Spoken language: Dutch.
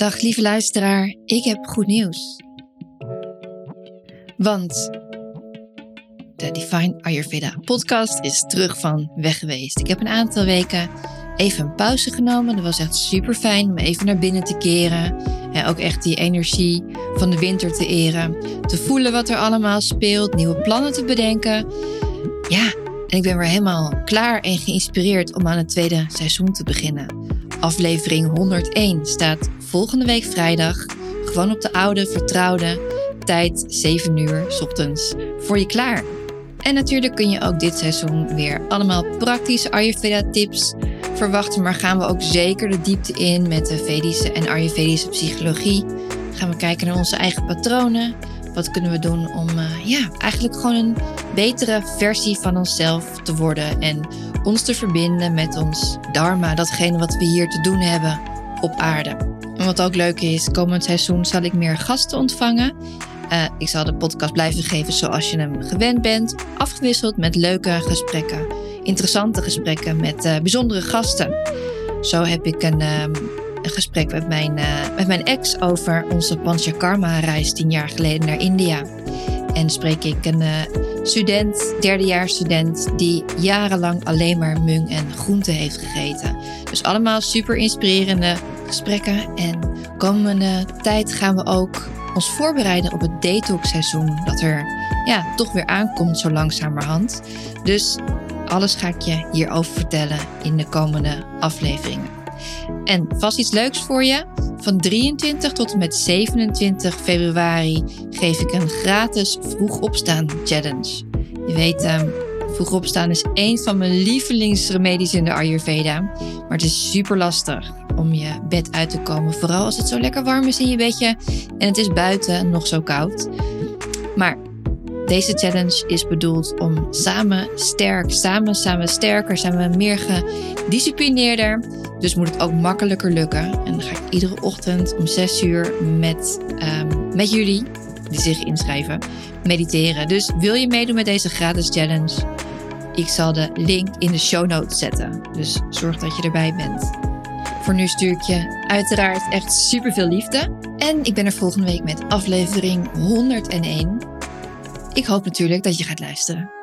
Dag lieve luisteraar, ik heb goed nieuws. Want de Divine Ayurveda podcast is terug van weg geweest. Ik heb een aantal weken even een pauze genomen. Dat was echt super fijn om even naar binnen te keren. En ook echt die energie van de winter te eren. Te voelen wat er allemaal speelt, nieuwe plannen te bedenken. Ja, en ik ben weer helemaal klaar en geïnspireerd om aan het tweede seizoen te beginnen. Aflevering 101 staat volgende week vrijdag gewoon op de oude, vertrouwde tijd 7 uur 's ochtends voor je klaar. En natuurlijk kun je ook dit seizoen weer allemaal praktische Ayurveda tips verwachten. Maar gaan we ook zeker de diepte in met de Vedische en Ayurvedische psychologie. Gaan we kijken naar onze eigen patronen. Wat kunnen we doen om eigenlijk gewoon een betere versie van onszelf te worden. En ons te verbinden met ons dharma. Datgene wat we hier te doen hebben op aarde. En wat ook leuk is, komend seizoen zal ik meer gasten ontvangen. Ik zal de podcast blijven geven zoals je hem gewend bent. Afgewisseld met leuke gesprekken. Interessante gesprekken met bijzondere gasten. Zo heb ik een gesprek met mijn ex over onze Panchakarma-reis 10 jaar geleden naar India. En spreek ik een derdejaarsstudent die jarenlang alleen maar mung en groenten heeft gegeten. Dus allemaal super inspirerende gesprekken. En komende tijd gaan we ook ons voorbereiden op het detox-seizoen. Dat er toch weer aankomt zo langzamerhand. Dus alles ga ik je hierover vertellen in de komende afleveringen. En vast iets leuks voor je. Van 23 tot en met 27 februari geef ik een gratis vroeg opstaan challenge. Je weet, vroeg opstaan is één van mijn lievelingsremedies in de Ayurveda. Maar het is super lastig om je bed uit te komen. Vooral als het zo lekker warm is in je bedje en het is buiten nog zo koud. Maar deze challenge is bedoeld om samen sterker, samen meer gedisciplineerder. Dus moet het ook makkelijker lukken. En dan ga ik iedere ochtend om 6 uur met jullie, die zich inschrijven, mediteren. Dus wil je meedoen met deze gratis challenge? Ik zal de link in de show notes zetten. Dus zorg dat je erbij bent. Voor nu stuur ik je uiteraard echt super veel liefde. En ik ben er volgende week met aflevering 101. Ik hoop natuurlijk dat je gaat luisteren.